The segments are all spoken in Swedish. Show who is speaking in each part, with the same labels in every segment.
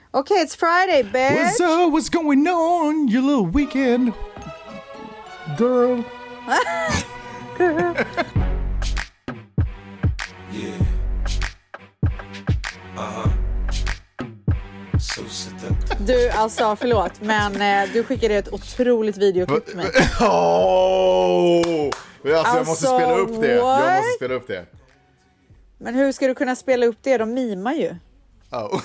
Speaker 1: Okay, it's Friday, bitch.
Speaker 2: What's going on, you little weekend girl?
Speaker 1: Girl.
Speaker 3: Yeah. So seductive.
Speaker 1: Du, alltså förlåt, men du skickade ett otroligt videoklipp till mig.
Speaker 2: Jag måste spela upp det.
Speaker 1: What?
Speaker 2: Jag måste spela upp det.
Speaker 1: Men hur ska du kunna spela upp det? De mimar ju.
Speaker 2: Oh.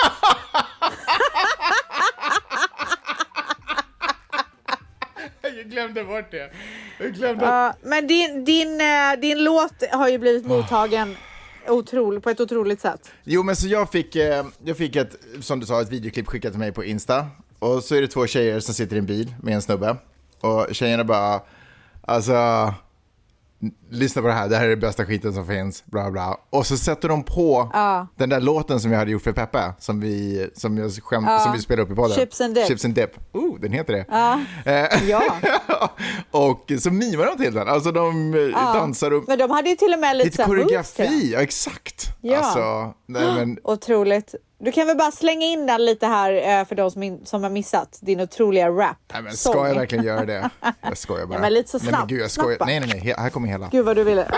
Speaker 2: Jag glömde bort det.
Speaker 1: Men din låt har ju blivit mottagen på ett otroligt sätt.
Speaker 2: Jo, men så jag fick ett, som du sa, ett videoklipp skickat till mig på Insta. Och så är det 2 tjejer som sitter i en bil med en snubbe. Och tjejerna bara, alltså, lyssna på det här är det bästa skiten som finns, bla bla. Och så sätter de på den där låten som jag hade gjort för Peppe, som vi spelade upp i podden.
Speaker 1: Chips and Dip.
Speaker 2: Den heter det.
Speaker 1: Ja.
Speaker 2: Och så mimar de till den. Alltså de dansar upp.
Speaker 1: Men de hade ju till och med lite
Speaker 2: koreografi. Ja, exakt.
Speaker 1: Ja.
Speaker 2: Alltså, nej, men...
Speaker 1: Otroligt. Du kan väl bara slänga in den lite här för de som har missat din otroliga rap.
Speaker 2: Nej, men ska jag verkligen göra det? Jag skojar bara.
Speaker 1: Ja, men lite så snabbt.
Speaker 2: Nej, men gud, jag skojar. Nej, här kommer hela.
Speaker 1: Gud vad du ville.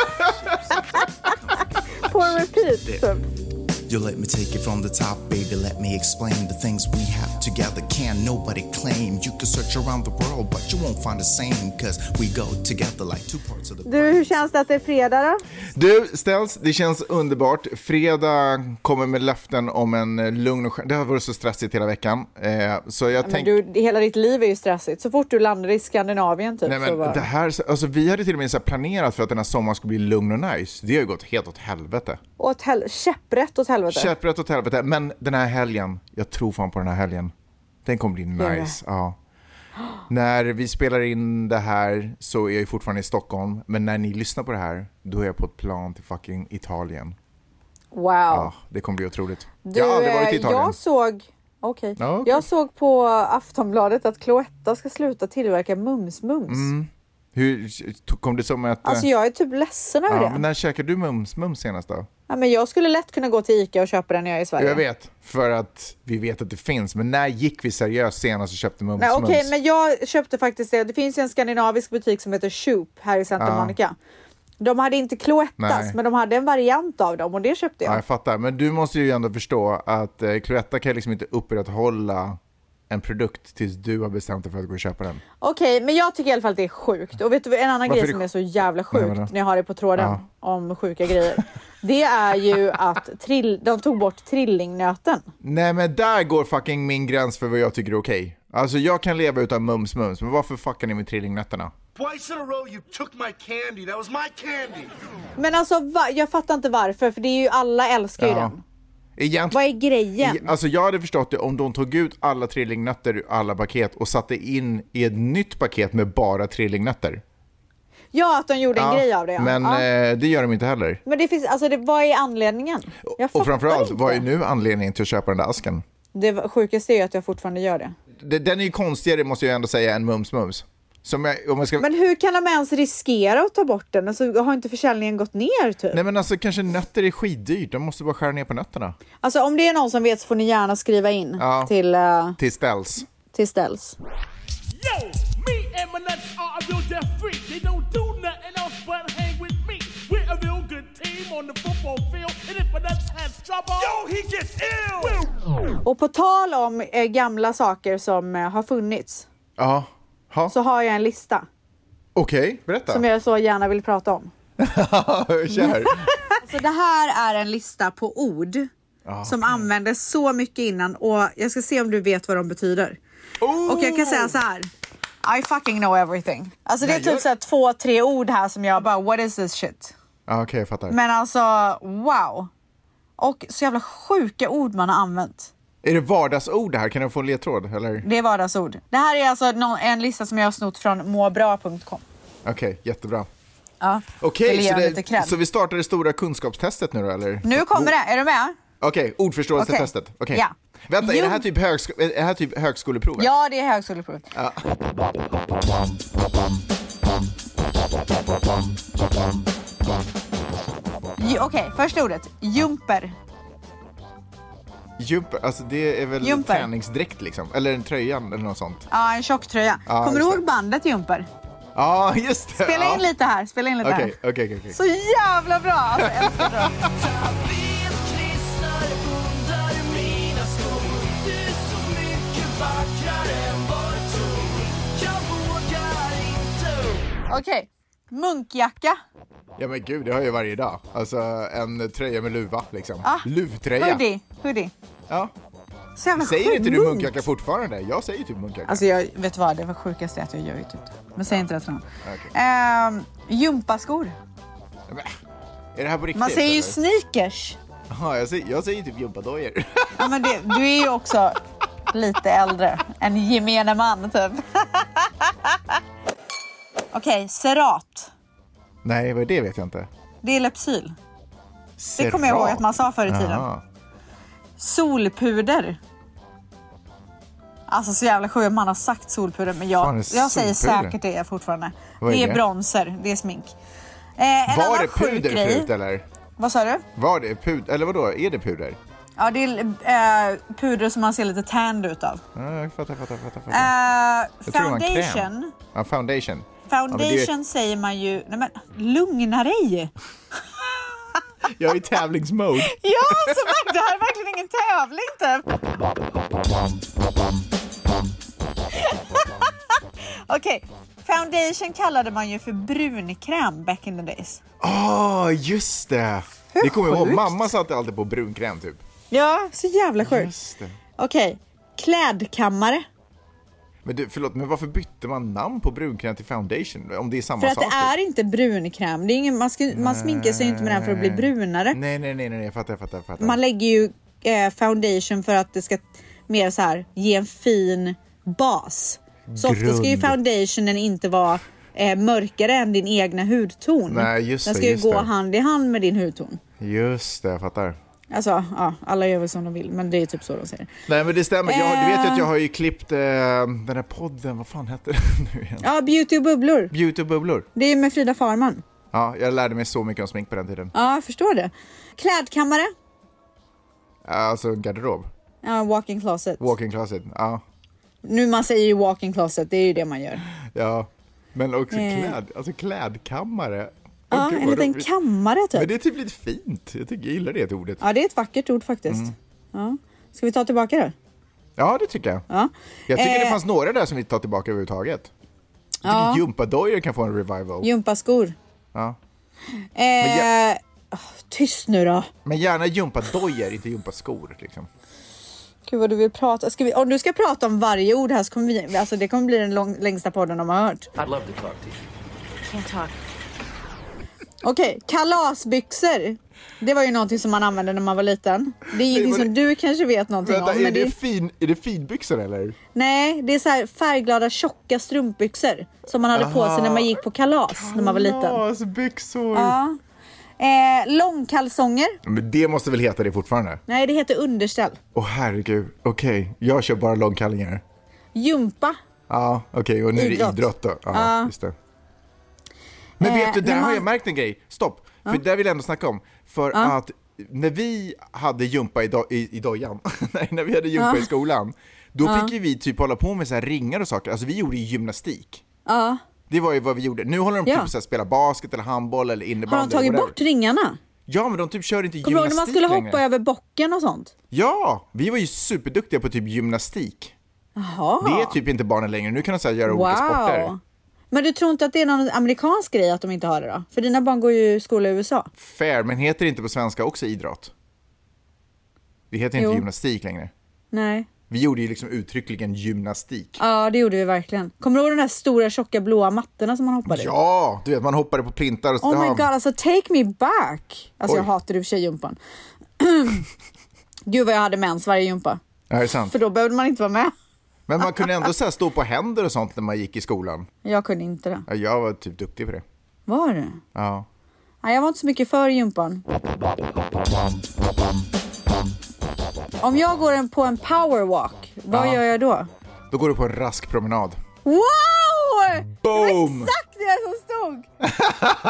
Speaker 1: På repeat.
Speaker 4: You let me take it from the top, baby. Let me explain the things we have together. Can't nobody claim. You can search around the world, but you won't find the same. Cause we go together like two parts of the...
Speaker 1: Du, hur känns det att det är fredag då?
Speaker 2: Du, Ställs, det känns underbart. Fredag kommer med löften om en lugn och... Det har varit så stressigt hela veckan. Så jag
Speaker 1: hela ditt liv är ju stressigt. Så fort du landar i Skandinavien typ.
Speaker 2: Nej, men det här, alltså, vi hade till och med så här planerat för att den här sommaren skulle bli lugn och nice. Det har ju gått helt åt helvete.
Speaker 1: Käpprätt åt helvete.
Speaker 2: Käpprätt åt helvete. Men den här helgen, jag tror fan på den här helgen. Den kommer bli nice. Ja. När vi spelar in det här så är jag fortfarande i Stockholm. Men när ni lyssnar på det här, då är jag på ett plan till fucking Italien.
Speaker 1: Wow.
Speaker 2: Ja, det kommer bli otroligt. Jag har aldrig varit i Italien.
Speaker 1: Jag såg på Aftonbladet att Cloetta ska sluta tillverka mums.
Speaker 2: Hur kom det som att...
Speaker 1: Alltså jag är typ ledsen över det.
Speaker 2: Men när käkade du mums senast då?
Speaker 1: Ja, men jag skulle lätt kunna gå till Ica och köpa den när jag är i Sverige.
Speaker 2: Jag vet, för att vi vet att det finns. Men när gick vi seriöst senast och köpte mums?
Speaker 1: Okej, men jag köpte faktiskt det. Det finns en skandinavisk butik som heter Shoop här i Santa Monica. De hade inte Cloettas, men de hade en variant av dem och det köpte jag.
Speaker 2: Ja, jag fattar. Men du måste ju ändå förstå att Cloetta kan liksom inte upprätthålla en produkt tills du har bestämt dig för att gå och köpa den. Okej,
Speaker 1: men jag tycker i alla fall att det är sjukt. Och vet du en annan grej som är så jävla sjukt när jag har det på tråden om sjuka grejer? Det är ju att de tog bort trillingnöten.
Speaker 2: Nej, men där går fucking min gräns för vad jag tycker är okej. Alltså jag kan leva utan mums, men varför fuckar ni med trillingnötterna?
Speaker 3: Twice in a row you took my candy. That was my candy.
Speaker 1: Men alltså jag fattar inte varför, för det är ju alla älskar ju den. Vad är grejen?
Speaker 2: Alltså jag hade förstått det om de tog ut alla trillingnötter ur alla paket och satte in i ett nytt paket med bara trillingnötter.
Speaker 1: Ja, att de gjorde en grej av det.
Speaker 2: Men det gör de inte heller.
Speaker 1: Men det finns, alltså vad är anledningen?
Speaker 2: Och framförallt, vad är nu anledningen till att köpa den där asken?
Speaker 1: Det sjukaste är ju att jag fortfarande gör det.
Speaker 2: Den är ju konstigare, måste jag ändå säga, än mums. Men
Speaker 1: hur kan de ens riskera att ta bort den? Alltså, har inte försäljningen gått ner typ?
Speaker 2: Nej, men alltså kanske nötter är skitdyrt. De måste bara skära ner på nötterna.
Speaker 1: Alltså om det är någon som vet så får ni gärna skriva in
Speaker 2: till Ställs.
Speaker 1: Till Ställs.
Speaker 5: Yo, me and my nuts are a real death freak. They don't do nothing else but hang with me. We're a real good team on the football field. And if my nuts has trouble, yo, he gets ill.
Speaker 1: Och på tal om gamla saker som har funnits.
Speaker 2: Ja.
Speaker 1: Så har jag en lista.
Speaker 2: Okej, berätta.
Speaker 1: Som jag så gärna vill prata om.
Speaker 2: Kör.
Speaker 1: Så det här är en lista på ord som användes så mycket innan. Och jag ska se om du vet vad de betyder. Och jag kan säga så här. I fucking know everything. Alltså det är typ så här 2-3 ord här som jag bara, what is this shit?
Speaker 2: Okej, jag fattar.
Speaker 1: Men alltså, wow. Och så jävla sjuka ord man har använt.
Speaker 2: Är det vardagsord det här? Kan jag få en ledtråd? Eller?
Speaker 1: Det är vardagsord. Det här är alltså en lista som jag har snott från måbra.com.
Speaker 2: Okej, jättebra.
Speaker 1: Ja,
Speaker 2: okej, så vi startar det stora kunskapstestet nu då, eller?
Speaker 1: Nu kommer det, är du med?
Speaker 2: Okej, ordförståelsetestet. Okej.
Speaker 1: Ja.
Speaker 2: Vänta, är det här typ högskoleprovet?
Speaker 1: Ja, det är högskoleprovet.
Speaker 2: Ja.
Speaker 1: Okej, första ordet. Jumper.
Speaker 2: Jumper, alltså det är väl
Speaker 1: Jumper.
Speaker 2: träningsdräkt liksom. Eller en tröjan eller något sånt.
Speaker 1: Ja, en tjock tröja.
Speaker 2: Ja,
Speaker 1: Kommer du
Speaker 2: just
Speaker 1: ihåg bandet Jumper?
Speaker 2: Ja, just det.
Speaker 1: Spela in lite här,
Speaker 2: Okej.
Speaker 1: Så jävla bra, alltså jag älskar det. Okej, munkjacka.
Speaker 2: Ja men gud, det har jag ju varje dag. Alltså en tröja med luva liksom. Luvtröja.
Speaker 1: Hoodie.
Speaker 2: Ja.
Speaker 1: Så jävla
Speaker 2: Säger inte du
Speaker 1: sjukt.
Speaker 2: munkjacka fortfarande? Jag säger typ munkjacka.
Speaker 1: Alltså jag vet vad, det var sjukaste att jag gör ju typ det. Men säg inte det till någon.
Speaker 2: Okay.
Speaker 1: Gympaskor.
Speaker 2: Men, är det här på riktigt?
Speaker 1: Man säger ju
Speaker 2: eller?
Speaker 1: sneakers.
Speaker 2: Jaha, jag säger typ gympadojor.
Speaker 1: Ja men du är ju också lite äldre än gemene man typ. Okej, Cerat.
Speaker 2: Nej, vad är det vet jag inte.
Speaker 1: Det är Lypsyl. Det kommer jag ihåg att man sa förr i tiden.
Speaker 2: Aha.
Speaker 1: Solpuder. Alltså så jävla sjukt man har sagt solpuder. Men jag säger säkert det fortfarande.
Speaker 2: Vad är
Speaker 1: det är
Speaker 2: det?
Speaker 1: bronzer, det är smink.
Speaker 2: Var det puder förut eller?
Speaker 1: Vad sa du?
Speaker 2: Var det puder? Eller vadå? Är det puder?
Speaker 1: Ja, det är puder som man ser lite tanned ut av.
Speaker 2: Ja, jag fattar. Jag tror det var en
Speaker 1: Foundation.
Speaker 2: kräm. Ja, foundation.
Speaker 1: Foundation säger man ju... Nej men, lugna dig!
Speaker 2: Jag är i tävlingsmode.
Speaker 1: Ja, så det här är verkligen ingen tävling typ. Okej, foundation kallade man ju för brunkräm back in the days.
Speaker 2: Just det. Det kommer jag ihåg. Mamma satte alltid på brunkräm typ.
Speaker 1: Ja, så jävla sjukt.
Speaker 2: Just det.
Speaker 1: Okej, klädkammare.
Speaker 2: Men du, förlåt, men varför bytte man namn på brunkräm till foundation? Om det är samma
Speaker 1: För att
Speaker 2: sak.
Speaker 1: det är inte brunkräm. Det är ingen, man sminkar sig inte med den för att bli brunare.
Speaker 2: Nej, jag fattar.
Speaker 1: Man lägger ju foundation för att det ska mer så här ge en fin bas. Så ofta ska ju foundationen inte vara mörkare än din egna hudton.
Speaker 2: Nej, just
Speaker 1: den
Speaker 2: det.
Speaker 1: ska ju gå
Speaker 2: det.
Speaker 1: hand i hand med din hudton.
Speaker 2: Just det, jag fattar.
Speaker 1: Alltså, ja, alla gör väl som de vill, men det är typ så de säger.
Speaker 2: Nej, men det stämmer. Du vet ju att jag har ju klippt den här podden. Vad fan heter den nu igen?
Speaker 1: Ja, Beauty och bubblor.
Speaker 2: Beauty och bubblor.
Speaker 1: Det är med Frida Farman.
Speaker 2: Ja, jag lärde mig så mycket om smink på den tiden.
Speaker 1: Ja, jag förstår det. Klädkammare.
Speaker 2: Alltså garderob.
Speaker 1: Ja, walk-in closet.
Speaker 2: Walk-in closet, ja.
Speaker 1: Nu man säger ju walk-in closet, det är ju det man gör.
Speaker 2: Ja, men också klädkammare.
Speaker 1: Ja,
Speaker 2: Gud,
Speaker 1: en
Speaker 2: vad
Speaker 1: liten
Speaker 2: roligt.
Speaker 1: kammare typ.
Speaker 2: Men det är typ lite fint. Jag gillar det ordet.
Speaker 1: Ja, det är ett vackert ord faktiskt. Ja. Ska vi ta tillbaka det?
Speaker 2: Ja, det tycker jag.
Speaker 1: Ja.
Speaker 2: Jag tycker det fanns några där som vi tar tillbaka överhuvudtaget. Jag tycker gympadojor kan få en revival.
Speaker 1: Gympaskor.
Speaker 2: Ja.
Speaker 1: Tyst nu då.
Speaker 2: Men gärna gympadojor, inte gympaskor liksom.
Speaker 1: Gud vad du vill prata. Om du ska prata om varje ord här så kommer vi... Alltså det kommer bli den längsta podden de har hört.
Speaker 6: I'd love to talk to you.
Speaker 1: Can't talk. Okej, kalasbyxor. Det var ju någonting som man använde när man var liten. Det är ingenting som du kanske vet någonting
Speaker 2: Vänta,
Speaker 1: om. Men
Speaker 2: är det finbyxor eller?
Speaker 1: Nej, det är så här färgglada tjocka strumpbyxor som man hade på sig när man gick på kalas när man var liten.
Speaker 2: Kalasbyxor.
Speaker 1: Ja. Långkalsonger.
Speaker 2: Men det måste väl heta det fortfarande?
Speaker 1: Nej, det heter underställ.
Speaker 2: Herregud, okej. Jag kör bara långkallingar.
Speaker 1: Gympa.
Speaker 2: Ja, okej. Och nu är det idrott då. Ja, just det. Men vet du, där har jag märkt en grej. Stopp, för där vill jag ändå snacka om. För att när vi hade gympa i dojan, nej, när vi hade gympa i skolan, då fick ju vi typ hålla på med så här ringar och saker. Alltså vi gjorde ju gymnastik. Ja. Det var ju vad vi gjorde. Nu håller de typ på att spela basket eller handboll eller innebandy.
Speaker 1: Har de tagit bort ringarna?
Speaker 2: Ja, men de typ kör inte
Speaker 1: Kommer
Speaker 2: gymnastik
Speaker 1: man skulle
Speaker 2: längre.
Speaker 1: hoppa över bocken och sånt?
Speaker 2: Ja, vi var ju superduktiga på typ gymnastik.
Speaker 1: Jaha.
Speaker 2: Det är typ inte barnen längre. Nu kan de så här göra olika sporter.
Speaker 1: Men du tror inte att det är någon amerikansk grej att de inte har det då? För dina barn går ju i skola i USA.
Speaker 2: Fair, men heter det inte på svenska också idrott? Det heter inte gymnastik längre.
Speaker 1: Nej.
Speaker 2: Vi gjorde ju liksom uttryckligen gymnastik.
Speaker 1: Ja, det gjorde vi verkligen. Kommer du ihåg de där stora tjocka blåa mattorna som man hoppade i?
Speaker 2: Ja, du vet, man hoppade på plintar. Och
Speaker 1: Oh my god, alltså take me back. Alltså jag hatar du för sig gympan. Gud vad jag hade mens varje gympa.
Speaker 2: Ja, det är sant.
Speaker 1: För då behövde man inte vara med.
Speaker 2: Men man kunde ändå så här stå på händer och sånt när man gick i skolan.
Speaker 1: Jag kunde inte det.
Speaker 2: Ja, jag var typ duktig på det.
Speaker 1: Var du?
Speaker 2: Ja.
Speaker 1: Nej, jag var inte så mycket för gympan. Om jag går på en powerwalk, vad gör jag då?
Speaker 2: Då går du på en rask promenad.
Speaker 1: Wow!
Speaker 2: Boom!
Speaker 1: Det var exakt det som stod!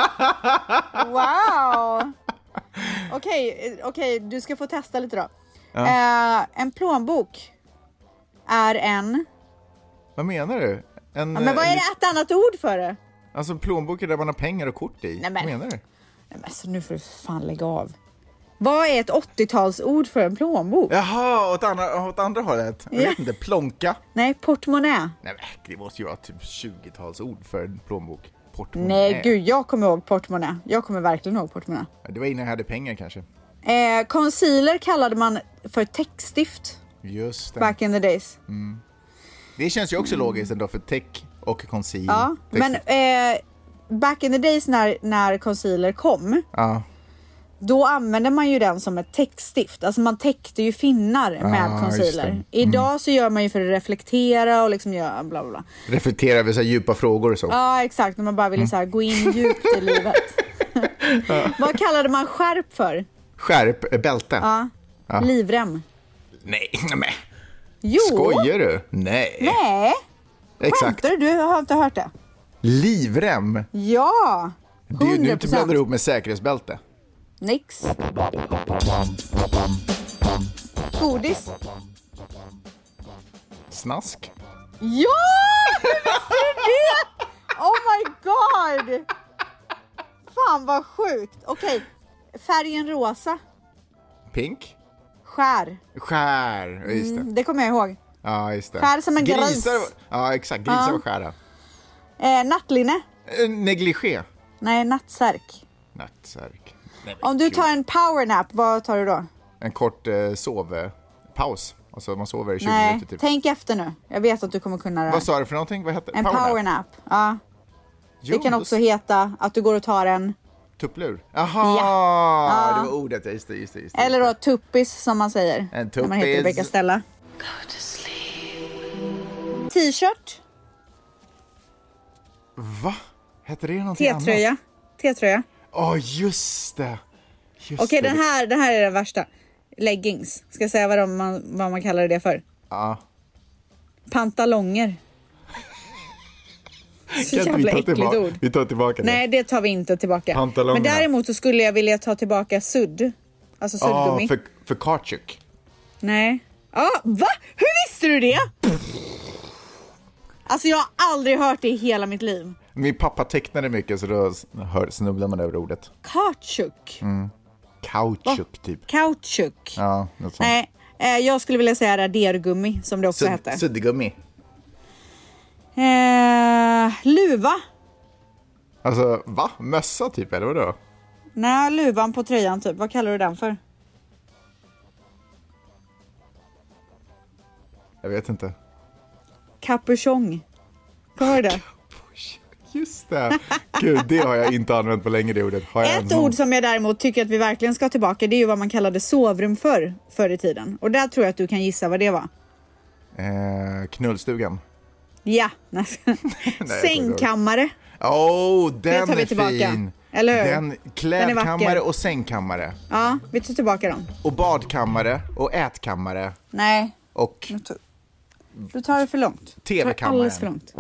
Speaker 1: Wow! Okej, du ska få testa lite då. En plånbok är en...
Speaker 2: Vad menar du?
Speaker 1: Men vad är det ett annat ord för det?
Speaker 2: Alltså en plånbok är där man har pengar och kort i.
Speaker 1: Nej,
Speaker 2: vad menar du?
Speaker 1: Nej, men så nu får du fan lägga av. Vad är ett 80-talsord för en plånbok?
Speaker 2: Jaha, åt andra hållet. Jag vet inte, plånka.
Speaker 1: Nej, portmonnä.
Speaker 2: Nej, men det måste ju vara typ 20-talsord för en plånbok. Portmonnä.
Speaker 1: Nej, gud, jag kommer ihåg portmonnä. Jag kommer verkligen ihåg portmonnä.
Speaker 2: Det var innan jag hade pengar kanske.
Speaker 1: Concealer kallade man för täckstift.
Speaker 2: Just det.
Speaker 1: Back in the days.
Speaker 2: Det känns ju också logiskt ändå för tech och conceal.
Speaker 1: Ja, men back in the days när concealer kom, då använde man ju den som ett täckstift. Alltså man täckte ju finnar med concealer. Idag så gör man ju för att reflektera och liksom göra bla bla bla.
Speaker 2: Reflektera vid så här djupa frågor och så.
Speaker 1: Ja, exakt. När man bara ville så här gå in djupt i livet. Vad kallade man skärp för?
Speaker 2: Skärp, bälte.
Speaker 1: Ja. Livrem.
Speaker 2: Nej, men.
Speaker 1: Jo.
Speaker 2: Skojar du? Nej. Exakt.
Speaker 1: Skämtar du? Du har inte hört det.
Speaker 2: Livrem?
Speaker 1: Ja. 100%.
Speaker 2: Det är ju nu du blandar ihop med säkerhetsbälte.
Speaker 1: Nix. Godis.
Speaker 2: Snask?
Speaker 1: Ja! Hur visste du det? Oh my god! Fan vad sjukt. Okej, färgen rosa.
Speaker 2: Pink?
Speaker 1: Skär.
Speaker 2: Skär, just det.
Speaker 1: Det kommer jag ihåg.
Speaker 2: Ja, just det.
Speaker 1: Skär som en gris.
Speaker 2: Ja, exakt. Grisar var skära.
Speaker 1: Nattlinne.
Speaker 2: Negligé.
Speaker 1: Nej, nattsärk.
Speaker 2: Nattsärk.
Speaker 1: Om du tar en powernap, vad tar du då?
Speaker 2: En kort sovpaus. Alltså man sover i 20
Speaker 1: Nej,
Speaker 2: minuter typ.
Speaker 1: tänk efter nu. Jag vet att du kommer kunna det.
Speaker 2: Vad sa du för någonting? Vad hette?
Speaker 1: En powernap. Ja.
Speaker 2: Jo,
Speaker 1: det kan också heta att du går och tar en...
Speaker 2: Tupplur. Jaha, det var ordet. Just det.
Speaker 1: Eller då tuppis som man säger.
Speaker 2: En
Speaker 1: när man heter Rebecca Stella.
Speaker 6: Go to sleep.
Speaker 1: T-shirt.
Speaker 2: Va? Hette det någonting annat?
Speaker 1: T-tröja.
Speaker 2: Just det.
Speaker 1: Okej, den här är den värsta. Leggings. Ska jag säga vad man kallar det för?
Speaker 2: Ja.
Speaker 1: Pantalonger. Så jävla äckligt ord.
Speaker 2: Vi tar tillbaka det.
Speaker 1: Nej, det tar vi inte tillbaka.
Speaker 2: Pantalonger.
Speaker 1: Men däremot så skulle jag vilja ta tillbaka sudd. Alltså suddgummi.
Speaker 2: Ja, för kautschuk.
Speaker 1: Nej. Ja, va? Hur visste du det? Alltså jag har aldrig hört det i hela mitt liv.
Speaker 2: Min pappa tecknade mycket så då snubblar man över ordet.
Speaker 1: Kautschuk.
Speaker 2: Kautschuk typ.
Speaker 1: Kautschuk.
Speaker 2: Ja, något sånt.
Speaker 1: Nej, jag skulle vilja säga radergummi som det också hette.
Speaker 2: Suddgummi.
Speaker 1: Luva.
Speaker 2: Alltså, va? Mössa typ, eller vadå?
Speaker 1: Nej, luvan på tröjan typ. Vad kallar du den för?
Speaker 2: Jag vet inte.
Speaker 1: Capuchong. Hör det?
Speaker 2: Just det. Gud, det har jag inte använt på länge, det ordet.
Speaker 1: Ett ord som jag däremot tycker att vi verkligen ska tillbaka, det är ju vad man kallade sovrum förr i tiden. Och där tror jag att du kan gissa vad det var.
Speaker 2: Knullstugan.
Speaker 1: Ja. Sängkammare.
Speaker 2: Den
Speaker 1: tar vi
Speaker 2: är
Speaker 1: tillbaka.
Speaker 2: fin.
Speaker 1: Eller hur?
Speaker 2: Den klädkammare och sängkammare.
Speaker 1: Ja, vi tar tillbaka dem.
Speaker 2: Och badkammare och ätkammare.
Speaker 1: Nej.
Speaker 2: Och
Speaker 1: du tar det för långt.
Speaker 2: TV-kammaren.
Speaker 1: Alldeles för långt.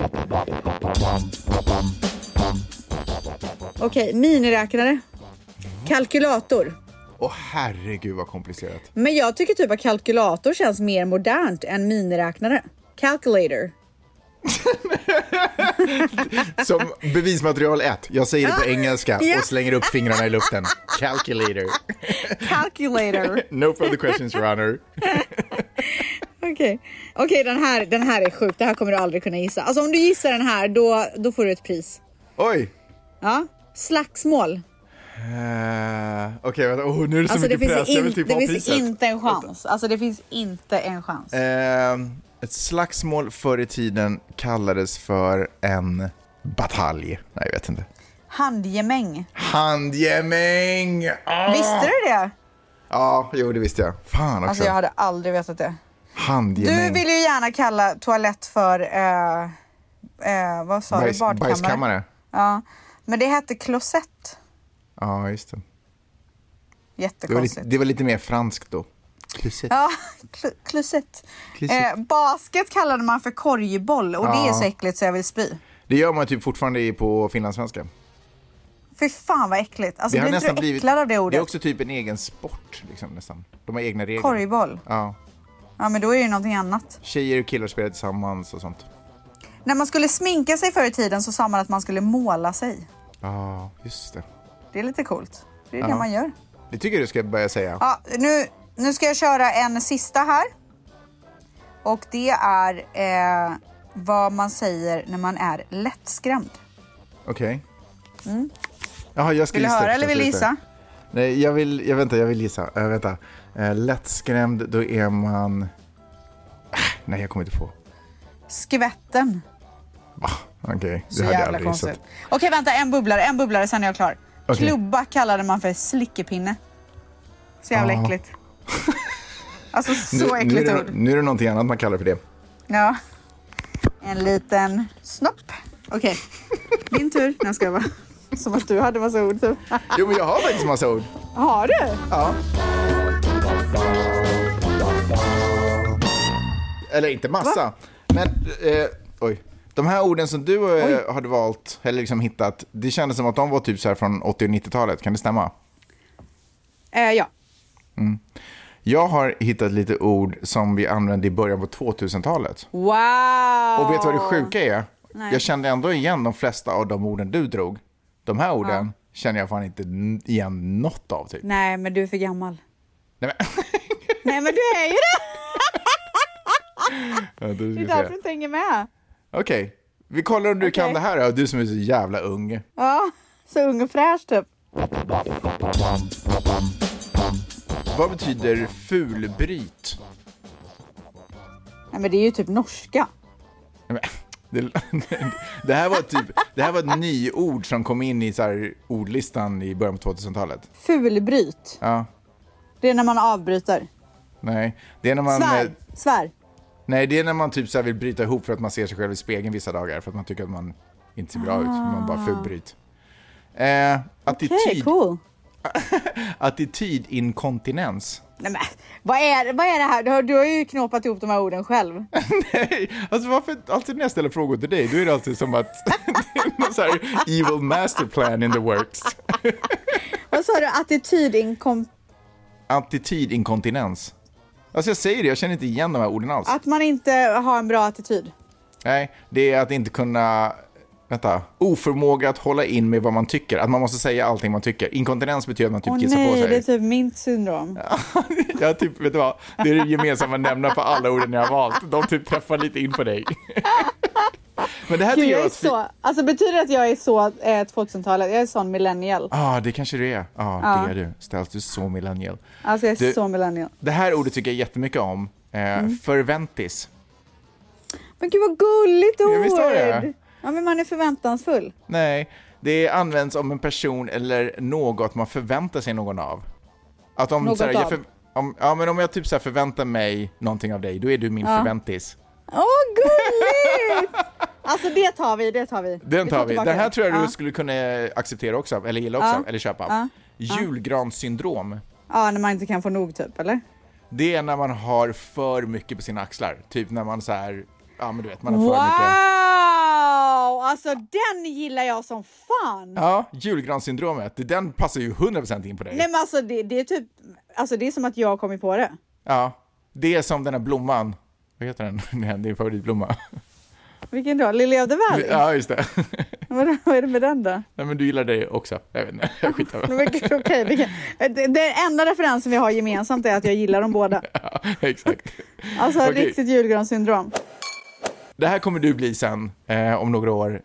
Speaker 1: Okej, miniräknare. Kalkylator.
Speaker 2: Herregud vad komplicerat.
Speaker 1: Men jag tycker typ att kalkylator känns mer modernt än miniräknare. Calculator.
Speaker 2: Som bevismaterial 1. Jag säger det på engelska och slänger upp fingrarna i luften. Calculator.
Speaker 1: Calculator.
Speaker 2: No further questions, your honor.
Speaker 1: Okej, den här är sjuk. Det här kommer du aldrig kunna gissa. Alltså om du gissar den här, då får du ett pris.
Speaker 2: Oj.
Speaker 1: Ja, slagsmål.
Speaker 2: Okej, vänta. Nu är det så
Speaker 1: alltså,
Speaker 2: mycket press. Jag vill typ ha priset.
Speaker 1: Det finns inte en chans. Alltså det finns inte en chans.
Speaker 2: Ett slagsmål förr i tiden kallades för en batalj. Nej, jag vet inte.
Speaker 1: Handgemäng. Visste du det?
Speaker 2: Ja, jo, det visste jag. Fan också.
Speaker 1: Alltså jag hade aldrig vetat det.
Speaker 2: Handgemäng.
Speaker 1: Du vill ju gärna kalla toalett för vad sa du? Badkammare.
Speaker 2: Bajskammare.
Speaker 1: Ja, men det hette klosett.
Speaker 2: Ja, just det.
Speaker 1: Jättekonstigt.
Speaker 2: Det var lite mer franskt då. Klosett.
Speaker 1: Ja, klosett. Basket kallade man för korgboll och det är så äckligt så jag vill spy.
Speaker 2: Det gör man typ fortfarande på finlandssvenska.
Speaker 1: Fy fan vad äckligt. Alltså
Speaker 2: Det har
Speaker 1: blir inte
Speaker 2: nästan
Speaker 1: du
Speaker 2: blivit,
Speaker 1: äcklad av det ordet?
Speaker 2: det är också typ en egen sport liksom, nästan. De har egna regler.
Speaker 1: Korgboll?
Speaker 2: Ja.
Speaker 1: Ja, men då är det ju någonting annat.
Speaker 2: Tjejer och killar spelar tillsammans och sånt.
Speaker 1: När man skulle sminka sig förr i tiden så sa man att man skulle måla sig.
Speaker 2: Ja, just det.
Speaker 1: Det är lite coolt. Det är det man gör.
Speaker 2: Det tycker du ska börja säga.
Speaker 1: Ja, nu ska jag köra en sista här. Och det är vad man säger när man är lättskrämd.
Speaker 2: Okej. Jaha, jag ska
Speaker 1: Vill du
Speaker 2: gissa.
Speaker 1: höra eller vill du gissa?
Speaker 2: Nej, jag vill gissa. Vänta. Lättskrämd, då är man... Nej, jag kommer inte på.
Speaker 1: Skvätten.
Speaker 2: Okej,
Speaker 1: Så jävla konstigt. Okej, vänta, en bubblare, sen är jag klar.
Speaker 2: Okej.
Speaker 1: Klubba kallade man för slickepinne. Så jävla äckligt. Alltså så äckligt ord.
Speaker 2: Nu är det någonting annat man kallar för det.
Speaker 1: Ja. En liten snopp. Okej. Din tur. Nu ska jag vara. Som att du hade massa ord typ.
Speaker 2: Jo, men jag har faktiskt massa ord.
Speaker 1: Har du?
Speaker 2: Ja. Eller inte massa. Men, oj. De här orden som du hade valt, eller liksom hittat, det kändes som att de var typ så här från 80- och 90-talet. Kan det stämma?
Speaker 1: Ja.
Speaker 2: Jag har hittat lite ord som vi använde i början på 2000-talet.
Speaker 1: Wow!
Speaker 2: Och vet du vad det sjuka är?
Speaker 1: Nej.
Speaker 2: Jag kände ändå igen de flesta av de orden du drog. De här orden känner jag fan inte igen något av typ.
Speaker 1: Nej, men du är för gammal.
Speaker 2: Nej, men...
Speaker 1: Nej, men du är ju det!
Speaker 2: Ja,
Speaker 1: Det är därför du inte hänger med.
Speaker 2: Okej, vi kollar om du kan det här då. Du som är så jävla ung.
Speaker 1: Ja, så ung och fräsch typ.
Speaker 2: Vad betyder fulbryt?
Speaker 1: Nej, men det är ju typ norska.
Speaker 2: Nej, men, det här var ett nyord som kom in i så här ordlistan i början på 2000-talet.
Speaker 1: Fulbryt.
Speaker 2: Ja,
Speaker 1: Det är när man avbryter.
Speaker 2: nej. Det är när man...
Speaker 1: Svär.
Speaker 2: Nej, det är när man typ så här vill bryta ihop för att man ser sig själv i spegeln vissa dagar. För att man tycker att man inte ser bra ut. Man bara fulbryt. Attityd.
Speaker 1: Okej, cool.
Speaker 2: Attitydinkontinens.
Speaker 1: Nej, men, vad är det här? Du har ju knåpat ihop de här orden själv.
Speaker 2: Nej, alltså varför alltid när jag ställer frågor till dig, då är det alltid som att det är någon så här evil masterplan in the works.
Speaker 1: Vad sa du?
Speaker 2: Attitydinkontinens. Alltså jag säger det, jag känner inte igen de här orden alls.
Speaker 1: Att man inte har en bra attityd.
Speaker 2: Nej, det är att inte kunna... Oförmåga att hålla in med vad man tycker. Att man måste säga allting man tycker. Inkontinens betyder att man typ kissar på sig.
Speaker 1: Det är typ mint syndrom.
Speaker 2: Ja, typ, vet du vad? Det är det gemensamma nämna på alla orden jag har valt. De typ träffar lite in på dig. Men det här tycker jag
Speaker 1: är så. Alltså betyder det att jag är så 2000-talet? Jag är sån millennial.
Speaker 2: Det kanske det är. Det är du. Ställs du så millennial.
Speaker 1: Alltså jag är så millennial.
Speaker 2: Det här ordet tycker jag jättemycket om. Förväntis.
Speaker 1: Men gud vad gulligt ord.
Speaker 2: Ja, visst var det?
Speaker 1: Ja, men man är förväntansfull.
Speaker 2: Nej, det används om en person eller något man förväntar sig någon av. Att om,
Speaker 1: något
Speaker 2: så här,
Speaker 1: av?
Speaker 2: men om jag typ så här förväntar mig någonting av dig, då är du min förväntis.
Speaker 1: Gulligt! Alltså det tar vi.
Speaker 2: Den tar vi. Den här tror jag du skulle kunna acceptera också, eller gilla också, eller köpa. Julgranssyndrom.
Speaker 1: Ja, när man inte kan få nog typ, eller?
Speaker 2: Det är när man har för mycket på sina axlar. Typ när man så här, men du vet, man har för mycket.
Speaker 1: Wow! Alltså den gillar jag som fan.
Speaker 2: Ja, julgranssyndromet. Den passar ju 100% in på dig.
Speaker 1: Nej, men alltså det är typ, alltså det är som att jag har kommit på det.
Speaker 2: Ja, det är som den här blomman. Vad heter den? Det är din favoritblomma.
Speaker 1: Vilken då? Lily of the Valley?
Speaker 2: Ja, just det.
Speaker 1: Vad är det med den då?
Speaker 2: Nej, men du gillar det också. Jag vet inte, jag skitar.
Speaker 1: Okej. Det enda referensen vi har gemensamt är att jag gillar dem båda.
Speaker 2: Ja, exakt.
Speaker 1: Alltså riktigt julgranssyndrom.
Speaker 2: Det här kommer du bli sen, om några år.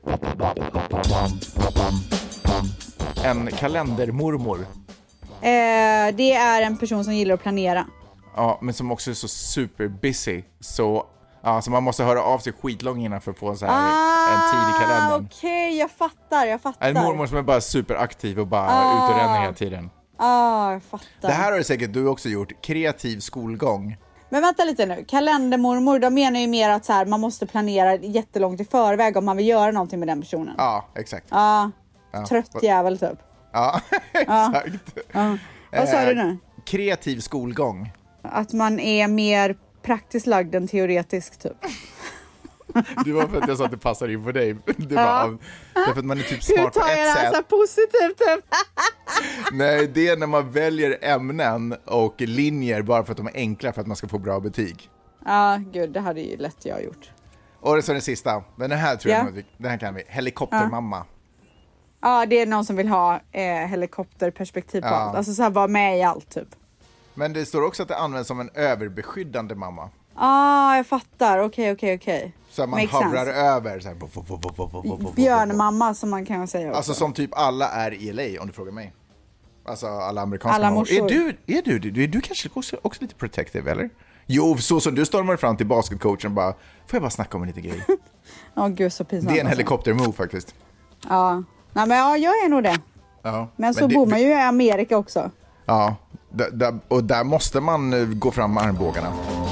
Speaker 2: En kalendermormor.
Speaker 1: Det är en person som gillar att planera.
Speaker 2: Ja, men som också är så super busy. Så man måste höra av sig skitlång innan för att få en tid i kalendern.
Speaker 1: Okej, jag fattar.
Speaker 2: En mormor som är bara superaktiv och bara ut och ränner hela tiden.
Speaker 1: Jag fattar.
Speaker 2: Det här har säkert du också gjort. Kreativ skolgång.
Speaker 1: Men vänta lite nu. Kalendermormor, de menar ju mer att så här, man måste planera jättelångt i förväg om man vill göra någonting med den personen.
Speaker 2: Ja, exakt.
Speaker 1: Trött jävel typ.
Speaker 2: Ja, exakt.
Speaker 1: Vad sa du nu?
Speaker 2: Kreativ skolgång.
Speaker 1: Att man är mer praktiskt lagd än teoretisk typ.
Speaker 2: Det var för att jag sa att det passar in på dig. Det var därför att man är typ smart på ett sätt.
Speaker 1: Hur tar jag det här så positivt typ?
Speaker 2: Nej, det är när man väljer ämnen och linjer bara för att de är enkla för att man ska få bra betyg.
Speaker 1: Ja, gud, det hade ju lätt jag gjort.
Speaker 2: Och så den sista. Men den här tror jag den här kan vi. Helikoptermamma.
Speaker 1: Ja, det är någon som vill ha helikopterperspektiv på allt. Alltså så här, vara med i allt typ.
Speaker 2: Men det står också att det används som en överbeskyddande mamma.
Speaker 1: Jag fattar. Okej.
Speaker 2: Så man hovrar över så här.
Speaker 1: Björnmamma som man kan säga också.
Speaker 2: Alltså som typ alla är i LA om du frågar mig. Alltså alla amerikanska
Speaker 1: alla
Speaker 2: mammor. Är du kanske också lite protective eller? Jo, så som du stormar fram till basketcoachen bara, får jag bara snacka om en liten grej?
Speaker 1: Gud så pinsamt.
Speaker 2: Det är en helikopter-move faktiskt.
Speaker 1: Ja, nej men jag är nog det.
Speaker 2: Ja.
Speaker 1: Men så bor man ju i Amerika också.
Speaker 2: Ja, och där måste man gå fram med armbågarna.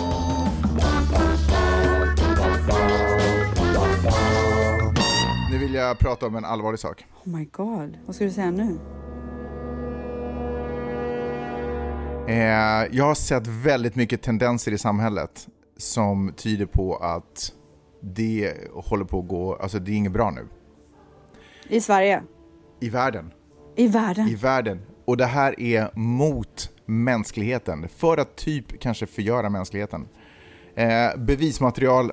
Speaker 2: Nu vill jag prata om en allvarlig sak.
Speaker 1: Oh my god, vad ska du säga nu?
Speaker 2: Jag har sett väldigt mycket tendenser i samhället som tyder på att det håller på att gå, alltså det är inget bra nu.
Speaker 1: I Sverige?
Speaker 2: I världen.
Speaker 1: I världen?
Speaker 2: I världen. Och det här är mot mänskligheten. För att typ kanske förgöra mänskligheten. Bevismaterial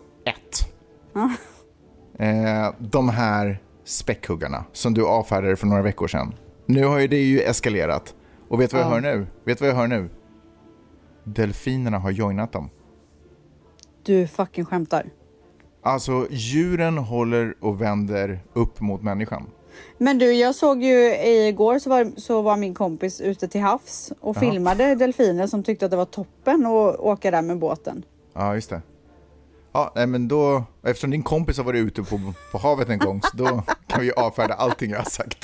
Speaker 2: 1. De här späckhuggarna som du avfärdade för några veckor sedan. Nu har ju det ju eskalerat. Och vet du vad jag hör nu? Delfinerna har joinat dem.
Speaker 1: Du fucking skämtar.
Speaker 2: Alltså djuren håller och vänder upp mot människan.
Speaker 1: Men du, jag såg ju igår så var min kompis ute till havs och filmade delfiner som tyckte att det var toppen att åka där med båten.
Speaker 2: Ja, just det. Ja, nej, men då, eftersom din kompis har varit ute på havet en gång, så då kan vi avfärda allting jag har sagt.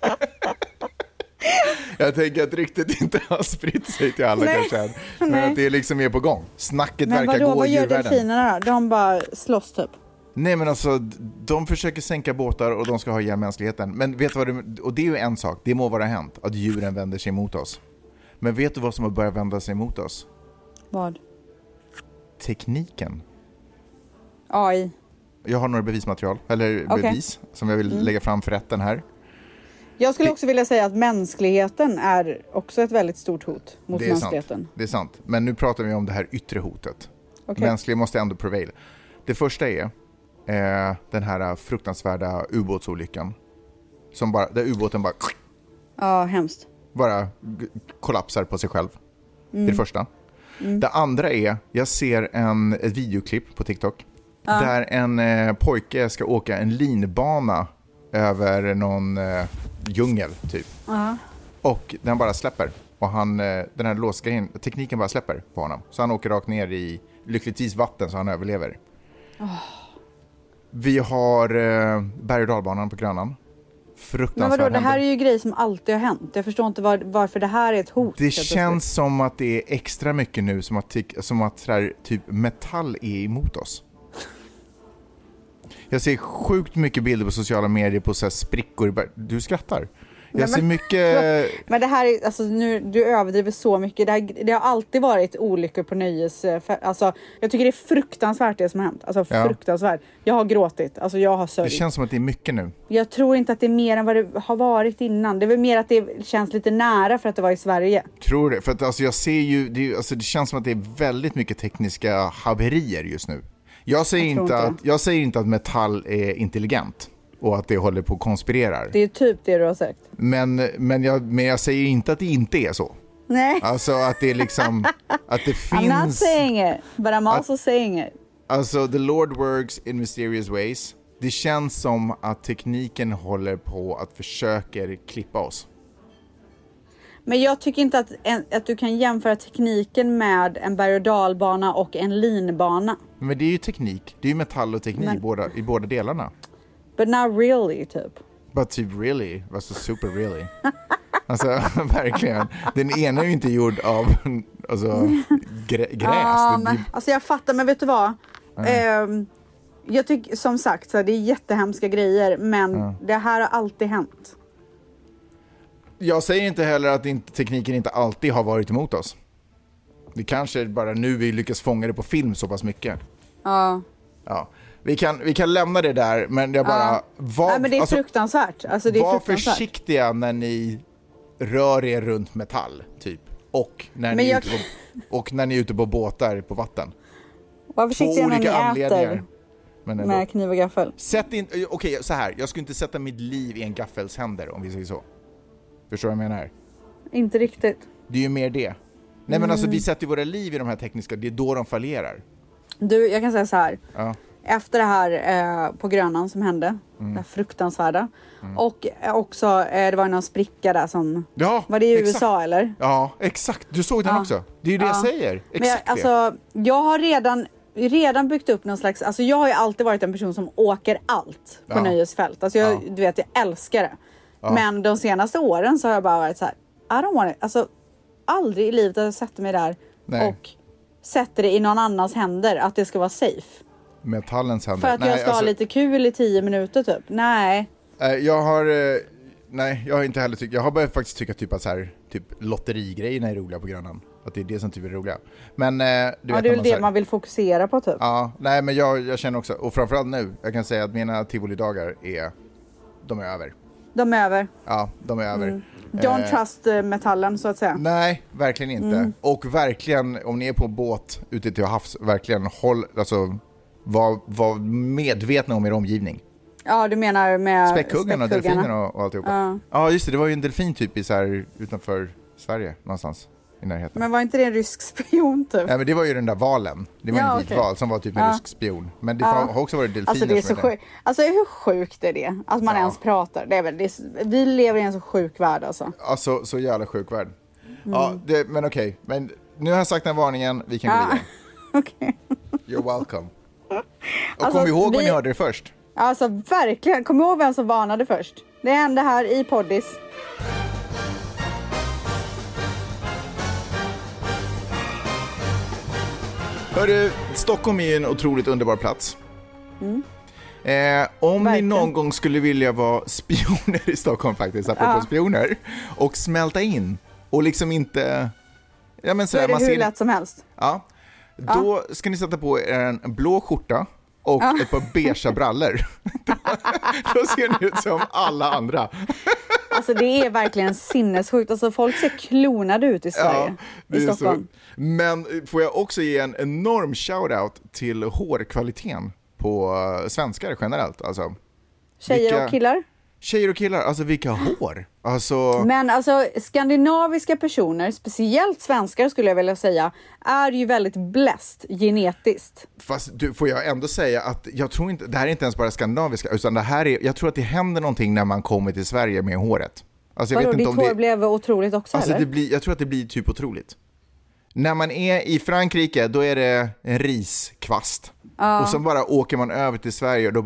Speaker 2: Jag tänker att ryktet inte har spritt sig till alla kanske än. Men att det liksom är på gång. Snacket verkar gå i djurvärlden. Men vad gör
Speaker 1: delfinerna då? De bara slåss typ?
Speaker 2: Nej, men alltså, de försöker sänka båtar och de ska ha ihjäl mänskligheten. Men vet du vad och det är ju en sak, det må vara hänt att djuren vänder sig mot oss. Men vet du vad som har börjat vända sig mot oss?
Speaker 1: Vad?
Speaker 2: Tekniken.
Speaker 1: AI.
Speaker 2: Jag har några bevismaterial, eller bevis, som jag vill lägga fram för rätten här.
Speaker 1: Jag skulle också vilja säga att mänskligheten är också ett väldigt stort hot mot mänskligheten.
Speaker 2: Det är sant, men nu pratar vi om det här yttre hotet. Mänskligheten måste ändå prevail. Det första är den här fruktansvärda ubåtsolyckan. Där ubåten bara...
Speaker 1: Ja, hemskt.
Speaker 2: Bara kollapsar på sig själv. Det är det första. Det andra är, jag ser ett videoklipp på TikTok. Där en pojke ska åka en linbana över någon djungel typ. Och den bara släpper. Och den här låsgrejen, tekniken bara släpper på honom. Så han åker rakt ner i lyckligtvis vatten så han överlever. Vi har berg- och dalbanan på Grönan. Fruktansvärt.
Speaker 1: Men vadå, det här är ju grejer som alltid har hänt. Jag förstår inte varför det här är ett hot.
Speaker 2: Det känns som att det är extra mycket nu som att så här, typ metall är emot oss. Jag ser sjukt mycket bilder på sociala medier på så här sprickor. Du skrattar. Jag ser mycket...
Speaker 1: Men det här är, alltså nu, du överdriver så mycket. Det har alltid varit olyckor på nöjes... Alltså, jag tycker det är fruktansvärt det som har hänt. Alltså fruktansvärt. Jag har gråtit. Alltså jag har sörjt.
Speaker 2: Det känns som att det är mycket nu.
Speaker 1: Jag tror inte att det är mer än vad det har varit innan. Det är väl mer att det känns lite nära för att det var i Sverige.
Speaker 2: Tror det. För att alltså, jag ser ju... Det känns som att det är väldigt mycket tekniska haverier just nu. Jag säger inte att metall är intelligent. Och att det håller på att konspirerar.
Speaker 1: Det är typ det du har sagt.
Speaker 2: Men jag säger inte att det inte är så.
Speaker 1: Nej.
Speaker 2: Alltså att det är liksom... Att det finns...
Speaker 1: I'm not saying it, but I'm also saying it.
Speaker 2: Alltså, the Lord works in mysterious ways. Det känns som att tekniken håller på att försöka klippa oss.
Speaker 1: Men jag tycker inte att du kan jämföra tekniken med en berg- och dalbana och en linbana. Men
Speaker 2: det är ju teknik. Det är ju metall och teknik i båda delarna.
Speaker 1: But not really, typ.
Speaker 2: But typ really. Alltså super really. Alltså verkligen. Den ena är ju inte gjord av gräs.
Speaker 1: Alltså jag fattar, men vet du vad? Jag tycker som sagt så det är jättehemska grejer. Men det här har alltid hänt.
Speaker 2: Jag säger inte heller att tekniken inte alltid har varit emot oss. Det kanske bara nu vi lyckas fånga det på film så pass mycket.
Speaker 1: Ja.
Speaker 2: Vi kan lämna det där, men jag bara...
Speaker 1: Nej, men det är fruktansvärt. Alltså, det är
Speaker 2: var
Speaker 1: fruktansvärt.
Speaker 2: försiktiga när ni rör er runt metall, typ. Och när ni är ute på båtar på vatten.
Speaker 1: Var försiktiga när ni äter med kniv och gaffel.
Speaker 2: Okej, så här. Jag skulle inte sätta mitt liv i en gaffels händer, om vi säger så. Förstår du vad jag menar?
Speaker 1: Inte riktigt.
Speaker 2: Det är ju mer det. Nej, men alltså, vi sätter våra liv i de här tekniska, det är då de fallerar.
Speaker 1: Du, jag kan säga så här.
Speaker 2: Ja.
Speaker 1: Efter det här på Grönan som hände, det här fruktansvärda. Och också, det var någon spricka där som...
Speaker 2: Ja,
Speaker 1: var det i
Speaker 2: exakt.
Speaker 1: USA, eller?
Speaker 2: Ja, exakt. Du såg den också. Det är ju det jag säger. Exakt.
Speaker 1: Men jag har redan byggt upp någon slags... Alltså jag har ju alltid varit en person som åker allt på nöjesfält. Alltså du vet, jag älskar det. Ja. Men de senaste åren så har jag bara varit så här, I don't want it. Alltså aldrig i livet att jag sätter mig där och sätter det i någon annans händer, att det ska vara safe.
Speaker 2: Metallens händer.
Speaker 1: För att jag ska ha lite kul i 10 minuter typ. Nej.
Speaker 2: Jag har inte heller tyckt. Jag har börjat faktiskt tycka typ att så här, typ lotterigrejerna är roliga på Grönan. Att det är det som typ är roliga. Men du vet,
Speaker 1: det är väl det man vill fokusera på typ.
Speaker 2: Ja, nej, men jag känner också, och framförallt nu, jag kan säga att mina tivolidagar de är över.
Speaker 1: De är över.
Speaker 2: Ja, de är över.
Speaker 1: Don't trust metallen, så att säga.
Speaker 2: Nej, verkligen inte. Och verkligen, om ni är på båt ute till havs, verkligen var medvetna om er omgivning.
Speaker 1: Ja, du menar med
Speaker 2: späckhuggarna och delfiner och alltihopa. Ja, just det var ju en delfin typ i så här, utanför Sverige någonstans i närheten.
Speaker 1: Men var inte det en rysk spion typ?
Speaker 2: Nej, men det var ju den där valen. Det var en vit val som var typ en rysk spion. Men det har också varit delfiner.
Speaker 1: Alltså det är så sjukt. Alltså hur sjukt är det? Att man ens pratar. Vi lever i en så sjuk värld alltså.
Speaker 2: Alltså så jävla sjuk värld. Ja, men okej. Men nu har jag sagt den varningen. Vi kan gå vidare.
Speaker 1: Okej.
Speaker 2: You're welcome. Och kom ihåg vad ni hörde det först.
Speaker 1: Alltså verkligen. Kom ihåg vem som varnade först. Det hände här i Poddis.
Speaker 2: Hörru, Stockholm är en otroligt underbar plats. Om ni någon gång skulle vilja vara spioner i Stockholm faktiskt, apropå spioner, och smälta in och liksom inte... Ja, men sådär,
Speaker 1: då är det hur lätt som helst.
Speaker 2: Ja, då ska ni sätta på er en blå skjorta och ett par beigea brallor. Då ser ni ut som alla andra.
Speaker 1: Alltså det är verkligen sinnessjukt. Alltså folk ser klonade ut i Sverige, i Stockholm.
Speaker 2: Så. Men får jag också ge en enorm shoutout till hårkvaliteten på svenskar generellt. Alltså,
Speaker 1: Tjejer och killar?
Speaker 2: Tjejer och killar, alltså vilka hår. Alltså...
Speaker 1: Men alltså skandinaviska personer, speciellt svenskar skulle jag vilja säga, är ju väldigt blessed genetiskt.
Speaker 2: Fast får jag ändå säga att jag tror inte, det här är inte ens bara skandinaviska, utan det här är, jag tror att det händer någonting när man kommer till Sverige med håret. Alltså, jag vet inte om
Speaker 1: ditt hår blev otroligt också,
Speaker 2: alltså,
Speaker 1: eller?
Speaker 2: Jag tror att det blir typ otroligt. När man är i Frankrike, då är det en riskvast. Och så bara åker man över till Sverige och då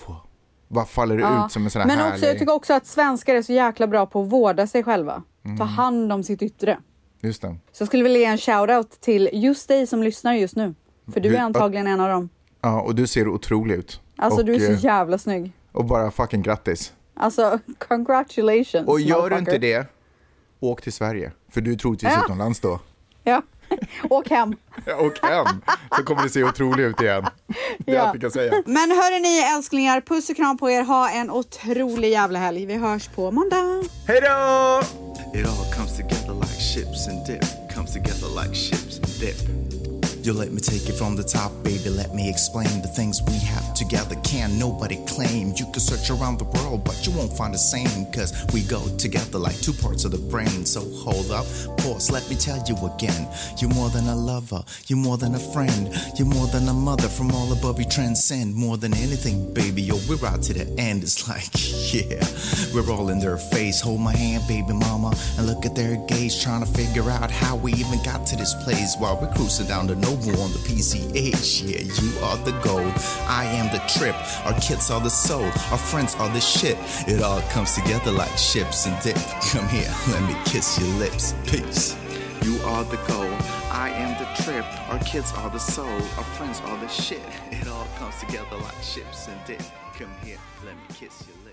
Speaker 2: bara faller det ut som en sån här
Speaker 1: Men också,
Speaker 2: härlig...
Speaker 1: jag tycker också att svenskar är så jäkla bra på att vårda sig själva. Ta hand om sitt yttre.
Speaker 2: Just det.
Speaker 1: Så jag skulle vilja ge en shoutout till just dig som lyssnar just nu. För du är antagligen en av dem.
Speaker 2: Ja, och du ser otrolig ut.
Speaker 1: Alltså
Speaker 2: och,
Speaker 1: du är så jävla snygg.
Speaker 2: Och bara fucking grattis.
Speaker 1: Alltså, congratulations.
Speaker 2: Och gör du inte det, åk till Sverige. För du är troligtvis utomlands då.
Speaker 1: Ja, åk hem.
Speaker 2: Åk hem, så kommer det se otroligt ut igen. Det är allt vi kan säga.
Speaker 1: Men hörni ni älsklingar, puss och kram på er. Ha en otrolig jävla helg. Vi hörs på måndag.
Speaker 2: Hej då!
Speaker 4: It all comes together like ships and dip. Comes together like ships and dip. You let me take it from the top, baby. Let me explain the things we have together. Can't nobody claim. You can search around the world, but you won't find the same. Cause we go together like two parts of the brain. So hold up, pause, let me tell you again. You're more than a lover, you're more than a friend. You're more than a mother, from all above you transcend. More than anything, baby, yo, we're out to the end. It's like, yeah, we're all in their face. Hold my hand, baby mama, and look at their gaze. Trying to figure out how we even got to this place. While we're cruising down the Noble on the PCH. Yeah, you are the gold, I am the trip. Our kids are the soul, our friends are the shit. It all comes together like ships and dip. Come here, let me kiss your lips. Peace. You are the goal, I am the trip. Our kids are the soul, our friends are the shit. It all comes together like ships and dip. Come here, let me kiss your lips.